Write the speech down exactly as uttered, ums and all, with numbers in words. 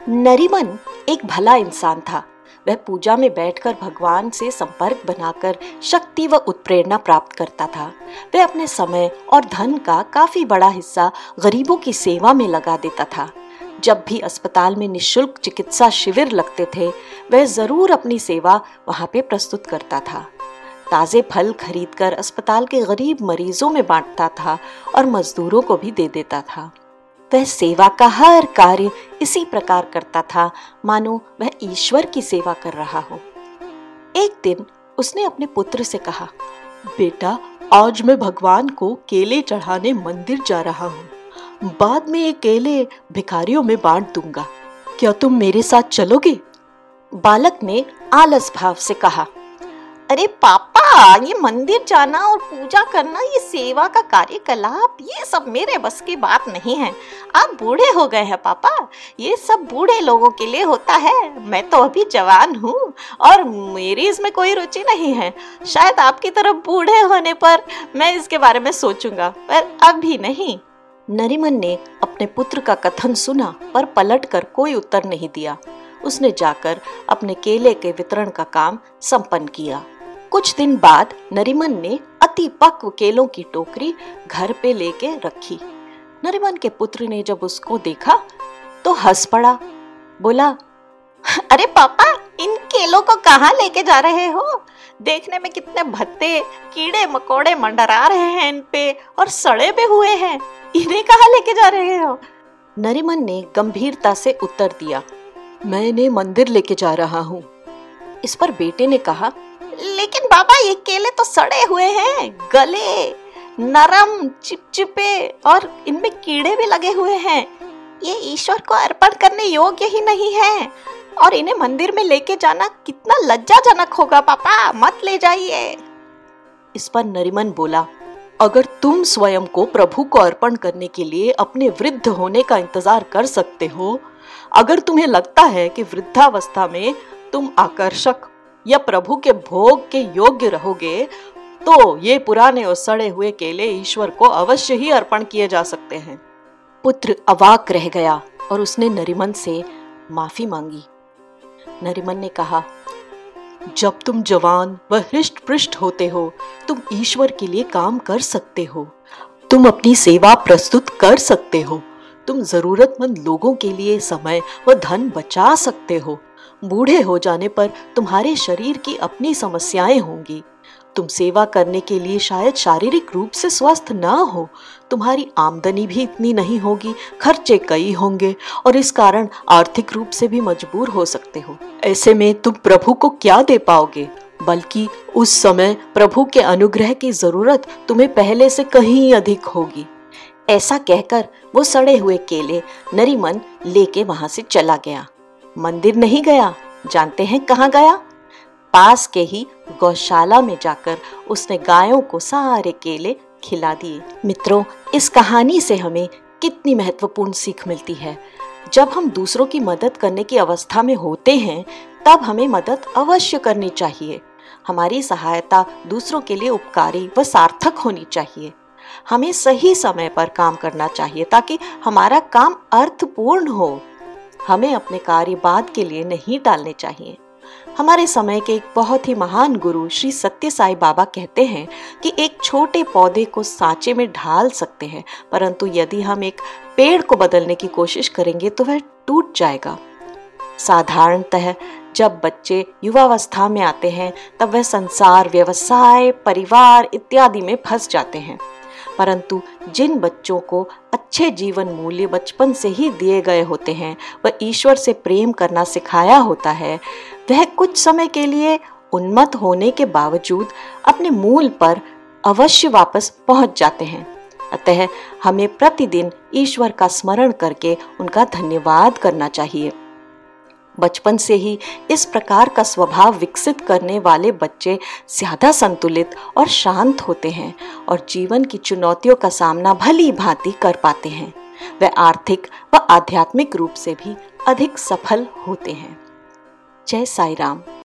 नरीमन एक भला इंसान था। वह पूजा में बैठकर भगवान से संपर्क बनाकर शक्ति व उत्प्रेरणा प्राप्त करता था। वह अपने समय और धन का काफी बड़ा हिस्सा गरीबों की सेवा में लगा देता था। जब भी अस्पताल में निःशुल्क चिकित्सा शिविर लगते थे, वह जरूर अपनी सेवा वहां पे प्रस्तुत करता था। ताजे फल खरीदकर अस्पताल के गरीब मरीजों में बांटता था और मजदूरों को भी दे देता था। वह सेवा का हर कार्य इसी प्रकार करता था मानो वह ईश्वर की सेवा कर रहा हो। एक दिन उसने अपने पुत्र से कहा, बेटा, आज मैं भगवान को केले चढ़ाने मंदिर जा रहा हूँ। बाद में ये केले भिखारियों में बांट दूंगा। क्या तुम मेरे साथ चलोगे? बालक ने आलस भाव से कहा, अरे पापा, ये मंदिर जाना और पूजा करना, ये सेवा का कार्यकलाप, ये सब मेरे बस की बात नहीं है। आप बूढ़े हो गए हैं पापा, ये सब बूढ़े लोगों के लिए होता है। मैं तो अभी जवान हूँ और मेरी इसमें कोई रुचि नहीं है। शायद आपकी तरफ बूढ़े होने पर मैं इसके बारे में सोचूंगा, पर अभी नहीं। नरीमन ने अपने पुत्र का कथन सुना पर पलट कर कोई उत्तर नहीं दिया। उसने जाकर अपने केले के वितरण का काम संपन्न किया। कुछ दिन बाद नरीमन ने अति पक्व केलों की टोकरी घर पे लेके रखी। नरीमन के पुत्र ने जब उसको देखा तो हंस पड़ा। बोला, अरे पापा, इन केलों को कहाँ लेके जा रहे हो? देखने में कितने भद्दे कीड़े मकोड़े मंडरा रहे हैं इन पे और सड़े भी हुए हैं। इन्हें कहाँ लेके जा रहे हो? नरीमन ने गंभीरता से उत्तर दिया, मैं इन्हें मंदिर लेके जा रहा हूँ। इस पर बेटे ने कहा, लेकिन बाबा, ये केले तो सड़े हुए हैं, गले, नरम, चिपचिपे और इनमें कीड़े भी लगे हुए हैं। ये ईश्वर को अर्पण करने योग्य ही नहीं है और इन्हें मंदिर में लेके जाना कितना लज्जाजनक होगा। पापा, मत ले जाइए। इस पर नरीमन बोला, अगर तुम स्वयं को प्रभु को अर्पण करने के लिए अपने वृद्ध होने का इंतजार कर सकते हो, अगर तुम्हें लगता है कि वृद्धावस्था में तुम आकर्षक या प्रभु के भोग के योग्य रहोगे, तो ये पुराने और सड़े हुए केले ईश्वर को अवश्य ही अर्पण किए जा सकते हैं। पुत्र अवाक रह गया और उसने नरीमन से माफी मांगी। नरीमन ने कहा, जब तुम जवान व हृष्ट पृष्ठ होते हो, तुम ईश्वर के लिए काम कर सकते हो, तुम अपनी सेवा प्रस्तुत कर सकते हो, तुम जरूरतमंद लोगों के लिए समय व धन बचा सकते हो। बूढ़े हो जाने पर तुम्हारे शरीर की अपनी समस्याएं होंगी। तुम सेवा करने के लिए शायद शारीरिक रूप से स्वस्थ ना हो, तुम्हारी आमदनी भी इतनी नहीं होगी, खर्चे कई होंगे और इस कारण आर्थिक रूप से भी मजबूर हो सकते हो। ऐसे में तुम प्रभु को क्या दे पाओगे? बल्कि उस समय प्रभु के अनुग्रह की जरूरत तुम्हें पहले से कहीं अधिक होगी। ऐसा कहकर वो सड़े हुए केले नरीमन लेके वहां से चला गया। मंदिर नहीं गया, जानते हैं कहाँ गया? पास के ही गौशाला में जाकर उसने गायों को सारे केले खिला दिए। मित्रों, इस कहानी से हमें कितनी महत्वपूर्ण सीख मिलती है। जब हम दूसरों की मदद करने की अवस्था में होते हैं, तब हमें मदद अवश्य करनी चाहिए। हमारी सहायता दूसरों के लिए उपकारी व सार्थक होनी चाहिए। हमें सही समय पर काम करना चाहिए ताकि हमारा काम अर्थपूर्ण हो। हमें अपने कार्य बाद के लिए नहीं टालने चाहिए। हमारे समय के एक बहुत ही महान गुरु श्री सत्य साई बाबा कहते हैं कि एक छोटे पौधे को सांचे में ढाल सकते हैं, परंतु यदि हम एक पेड़ को बदलने की कोशिश करेंगे तो वह टूट जाएगा। साधारणतः जब बच्चे युवावस्था में आते हैं, तब वह संसार, व्यवसाय, परिवार इत्यादि में फंस जाते हैं। परंतु जिन बच्चों को अच्छे जीवन मूल्य बचपन से ही दिए गए होते हैं, वह ईश्वर से प्रेम करना सिखाया होता है, वह कुछ समय के लिए उन्मत्त होने के बावजूद अपने मूल पर अवश्य वापस पहुंच जाते हैं। अतः हमें प्रतिदिन ईश्वर का स्मरण करके उनका धन्यवाद करना चाहिए। बचपन से ही इस प्रकार का स्वभाव विकसित करने वाले बच्चे ज्यादा संतुलित और शांत होते हैं और जीवन की चुनौतियों का सामना भली भांति कर पाते हैं। वे आर्थिक व आध्यात्मिक रूप से भी अधिक सफल होते हैं। जय साई राम।